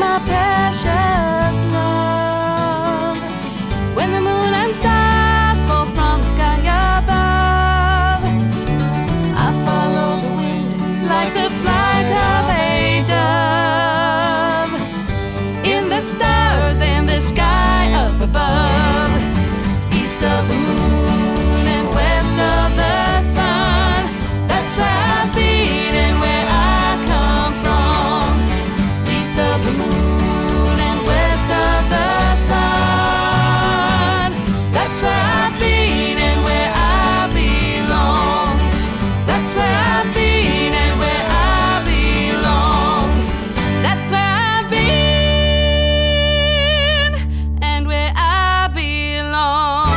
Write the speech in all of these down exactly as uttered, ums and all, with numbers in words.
my precious love. When the moon and stars fall from the sky above, I follow the wind like the flight of a dove. In the stars in the sky up above, east of the moon and west of the sun, that's where I've been and where I come from. East of the moon and west of the sun, that's where I've been and where I belong. That's where I've been and where I belong. That's where I've been and where I belong.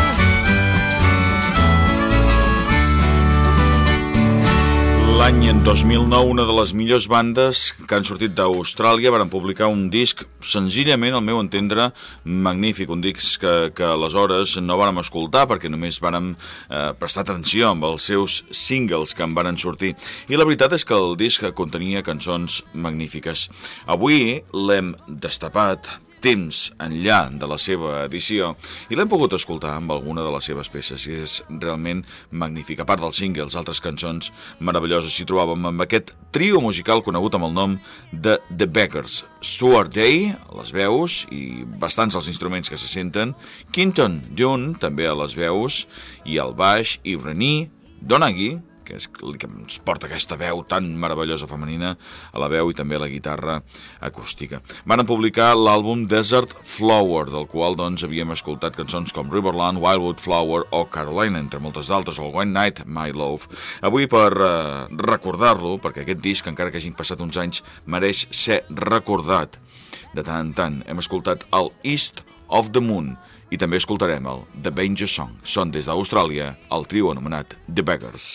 L'any dos mil nou, una de les millors bandes que han sortit d'Austràlia van publicar un disc senzillament, al meu entendre, magnífic. Un disc que, que aleshores no vàrem escoltar perquè només vàrem eh, prestar atenció amb els seus singles que en varen sortir. I la veritat és que el disc contenia cançons magnífiques. Avui l'hem destapat temps enllà de la seva edició i l'hem pogut escoltar amb alguna de les seves peces i és realment magnífic. A part dels singles, altres cançons meravelloses s'hi trobàvem amb aquest trio musical conegut amb el nom de The Beggars. Stuart Day, a les veus i bastants els instruments que se senten, Quinton Dunn, també a les veus, i al baix, i Renee Donaghy, que és el que ens porta aquesta veu tan meravellosa femenina a la veu i també a la guitarra acústica. Van publicar l'àlbum Desert Flower, del qual doncs havíem escoltat cançons com Riverland, Wildwood Flower o Carolina, entre moltes d'altres, o One Night, My Love. Avui, per eh, recordar-lo, perquè aquest disc, encara que hagin passat uns anys, mereix ser recordat de tant en tant, hem escoltat el East of the Moon, i també escoltarem el The Banjo Song. Són des d'Austràlia el trio anomenat The Beggars.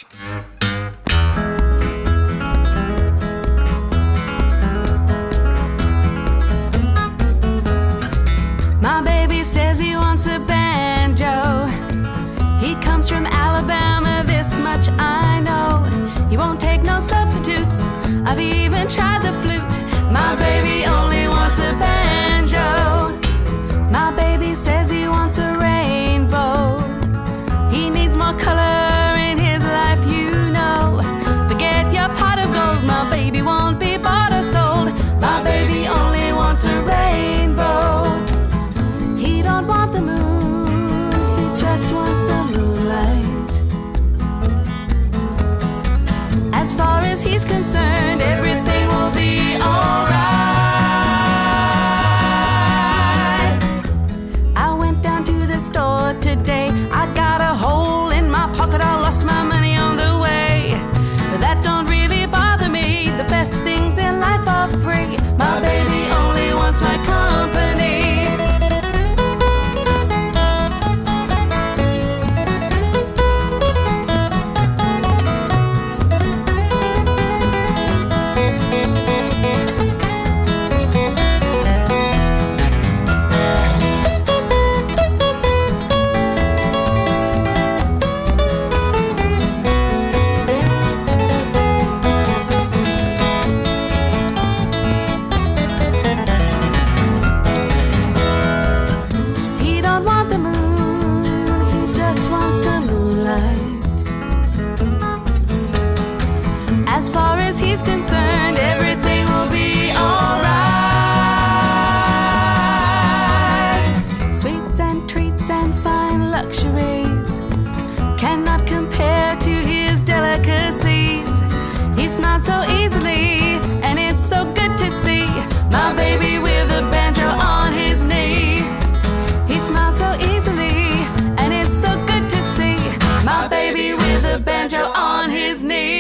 My baby says he wants a banjo. He comes from Alabama, this much I know. He won't take no substitute. I've even tried the flute. My baby only wants a banjo. My baby says he wants a rainbow. He needs more color in his life, you know. Forget your pot of gold, my baby won't be bought or sold. My baby only wants a rainbow. He don't want the moon, he just wants the moonlight. As far as he's concerned, everything will be alright. Store today, I got a hole in my pocket, I lost my money on the way, but that don't really bother me. The best things in life are free. My baby only wants my company. As far as he's concerned, everything will be alright. Sweets and treats and fine luxuries cannot compare to his delicacies. He smiles so easily, and it's so good to see my baby with a banjo on his knee. He smiles so easily, and it's so good to see my baby with a banjo on his knee.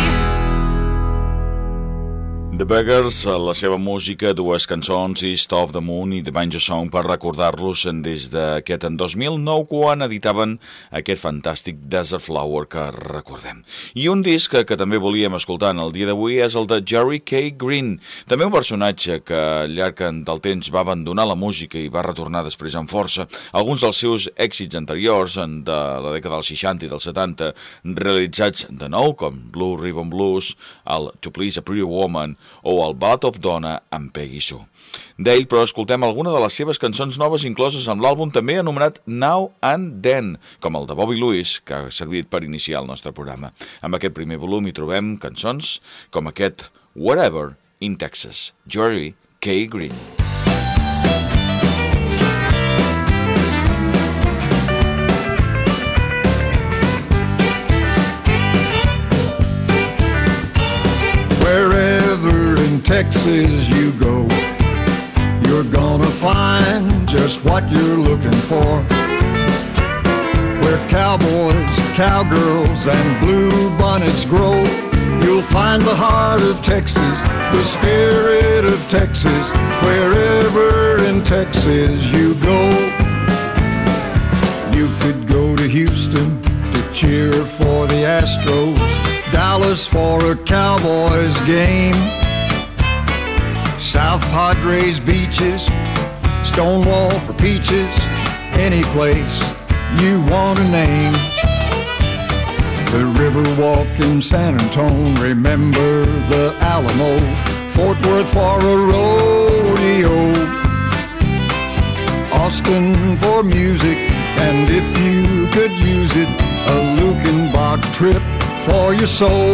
The Beggars, la seva música, dues cançons, East of the Moon i The Banjo Song, per recordar-los des d'aquest en dos mil nou, quan editaven aquest fantàstic Desert Flower que recordem. I un disc que, que també volíem escoltar en el dia d'avui és el de Jerry K. Green, també un personatge que al llarg del temps va abandonar la música i va retornar després amb força. Alguns dels seus èxits anteriors, de la dècada dels seixanta i dels setanta, realitzats de nou, com Blue Ribbon Blues, el To Please a Pretty Woman o el Ballad of Donna amb Peggy Sue. D'ell, però, escoltem alguna de les seves cançons noves incloses amb l'àlbum també anomenat Now and Then, com el de Bobby Lewis, que ha servit per iniciar el nostre programa. Amb aquest primer volum hi trobem cançons com aquest Wherever in Texas, Jerry K. Green. Wherever in Texas you go, you're gonna find just what you're looking for. Where cowboys, cowgirls, and blue bonnets grow, you'll find the heart of Texas, the spirit of Texas. Wherever in Texas you go, you could go to Houston to cheer for the Astros, Dallas for a Cowboys game, South Padres beaches, Stonewall for peaches, any place you want to name. The Riverwalk in San Antone, remember the Alamo, Fort Worth for a rodeo, Austin for music, and if you could use it, a Luckenbach trip for your soul.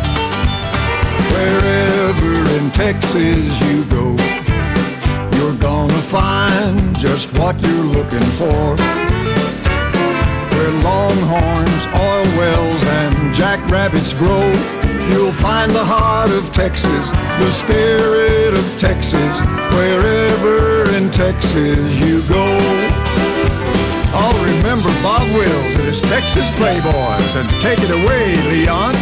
Wherever in Texas you go, you're gonna find just what you're looking for. Where longhorns, oil wells, and jackrabbits grow, you'll find the heart of Texas, the spirit of Texas. Wherever in Texas you go. Oh, remember Bob Wills and his Texas Playboys, and take it away, Leon.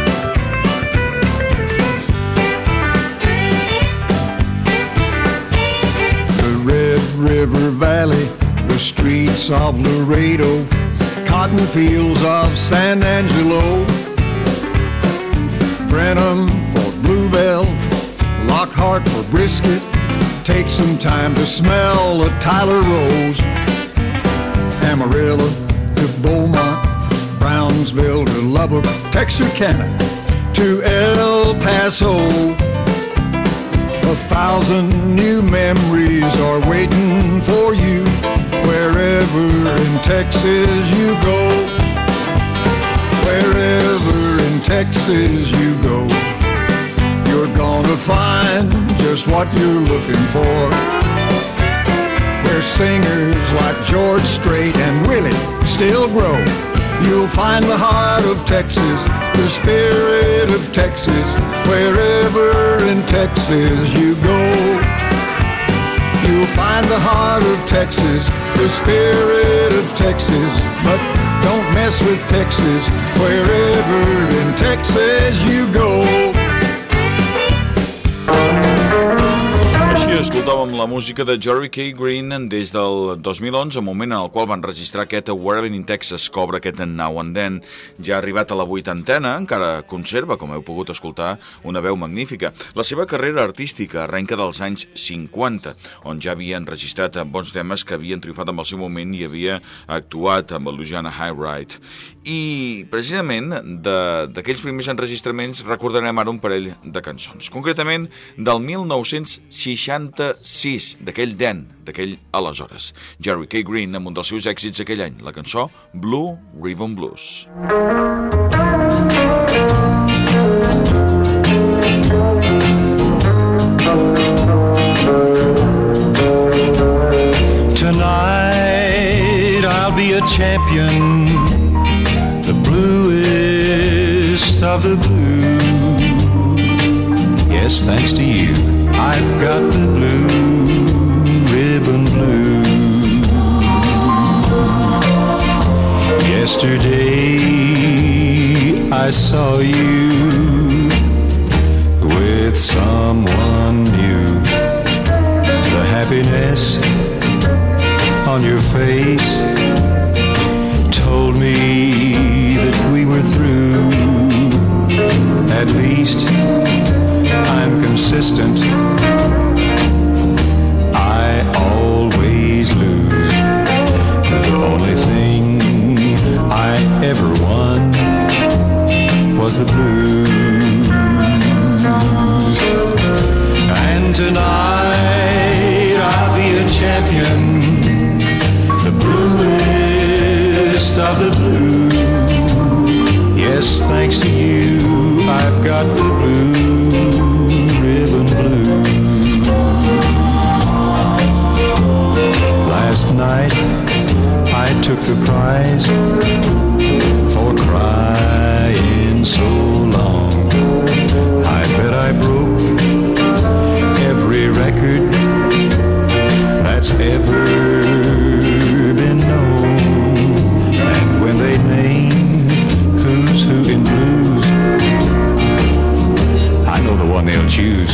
The Red River Valley, the streets of Laredo, cotton fields of San Angelo, Brenham for Bluebell, Lockhart for Brisket. Take some time to smell a Tyler Rose. Amarillo to Beaumont, Brownsville to Lubbock, Texarkana to El Paso. A thousand new memories are waiting for you wherever in Texas you go. Wherever in Texas you go, you're gonna find just what you're looking for. Where singers like George Strait and Willie still grow, you'll find the heart of Texas, the spirit of Texas. Wherever in Texas you go, you'll find the heart of Texas, the spirit of Texas. But don't mess with Texas. Wherever in Texas you go. Així escoltàvem la música de Jerry K. Green des del dos mil onze, moment en el qual van registrar aquest Wherever in Texas, cobra aquest Now and Then. Ja ha arribat a la vuitantena, encara conserva, com heu pogut escoltar, una veu magnífica. La seva carrera artística arrenca dels anys cinquanta, on ja havia enregistrat bons temes que havien triomfat amb el seu moment i havia actuat amb el Louisiana High Ride. I precisament d'aquells primers enregistraments recordarem ara un parell de cançons, concretament del mil nou-cents seixanta-sis, d'aquell den, d'aquell aleshores. Jerry K. Green amb un dels seus èxits aquell any, la cançó Blue Ribbon Blues. Tonight I'll be a champion, the bluest of the blue. Yes, thanks to you, I've got the blue ribbon blues. Yesterday I saw you with someone new. The happiness on your face told me that we were through. At least I'm consistent. I always lose. The only thing I ever won was the blues. champion, the bluest of the blue. Yes, thanks to you, I've got the blue ribbon blues. Last night, I took the prize for crying so long. I bet I broke every record that's ever been known. And when they name who's who in blues, I know the one they'll choose.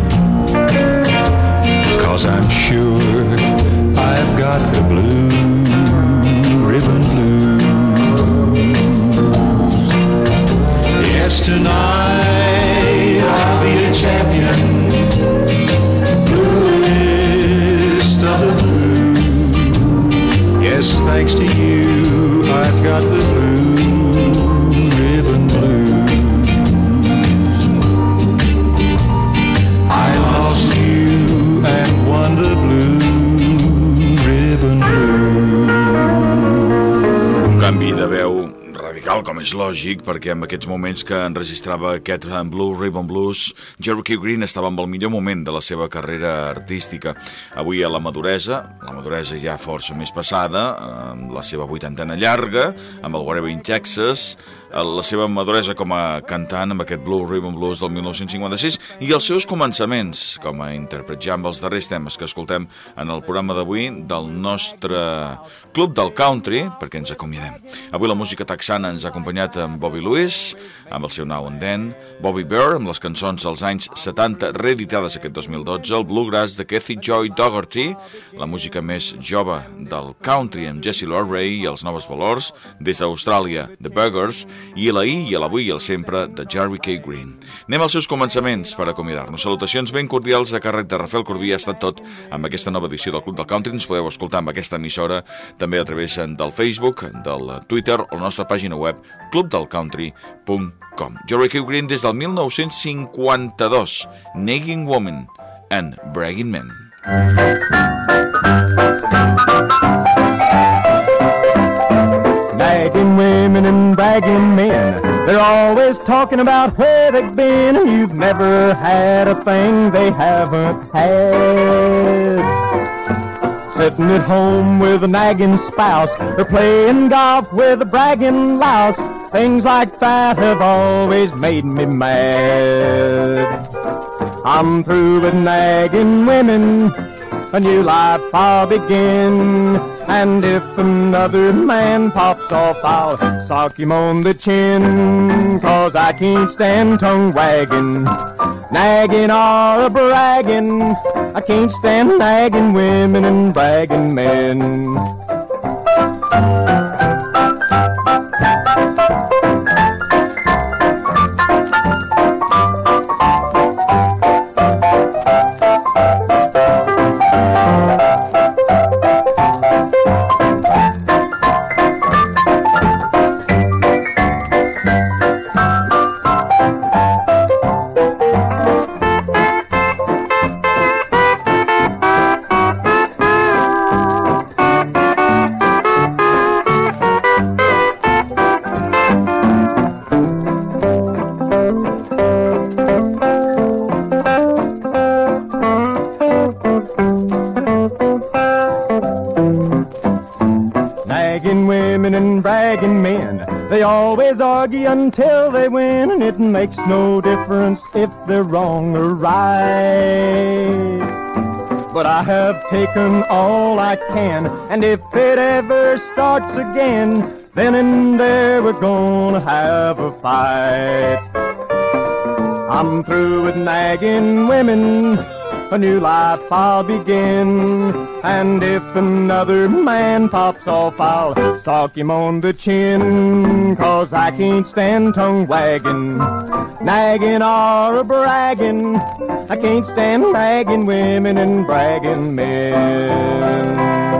'Cause I'm sure I've got the blue ribbon blues. Yes, tonight I'll be a champion, bluest of the blue. Yes, thanks to you, I've got the blue ribbon blues. I lost you and won the blue ribbon blues. Un canvi de veu radical, com és lògic, perquè en aquests moments que enregistrava aquest Blue Ribbon Blues, Cherokee Green estava en el millor moment de la seva carrera artística. Avui a la maduresa, la maduresa ja força més passada, amb la seva vuitantena llarga, amb el Whatever in Texas, la seva maduresa com a cantant amb aquest Blue Ribbon Blues del mil nou-cents cinquanta-sis i els seus començaments com a intèrpret, ja amb els darrers temes que escoltem en el programa d'avui del nostre Club del Country, perquè ens acomiadem. Avui la música texana ens ha acompanyat amb Bobby Lewis, amb el seu Now and Then, Bobby Bear, amb les cançons dels anys setanta reeditades aquest dos mil dotze, el Bluegrass de Kathy Joy Dougherty, la música més jove del country amb Jessie Lorray i els Noves Valors, des d'Austràlia, The Buggers, i a l'ahir i a l'avui i el sempre de Cherokee Green. Anem als seus començaments per acomiadar-nos. Salutacions ben cordials a càrrec de Rafael Corbí. Ha estat tot amb aquesta nova edició del Club del Country. Ens podeu escoltar amb aquesta emissora també a través del Facebook, del Twitter o la nostra pàgina web club del country punt com. Cherokee Green des del mil nou-cents cinquanta-dos, Nagging Woman and Bragging Men. Nagging women and bragging men, they're always talking about where they've been. You've never had a thing they haven't had. Sitting at home with a nagging spouse, or playing golf with a bragging louse. Things like that have always made me mad. I'm through with nagging women, a new life I'll begin. And if another man pops off, I'll sock him on the chin. 'Cause I can't stand tongue wagging, nagging or bragging. I can't stand nagging women and bragging men. They always argue until they win, and it makes no difference if they're wrong or right. But I have taken all I can, and if it ever starts again, then and there we're gonna have a fight. I'm through with nagging women, a new life I'll begin. And if another man pops off, I'll sock him on the chin. 'Cause I can't stand tongue wagging, nagging or bragging. I can't stand nagging women and bragging men.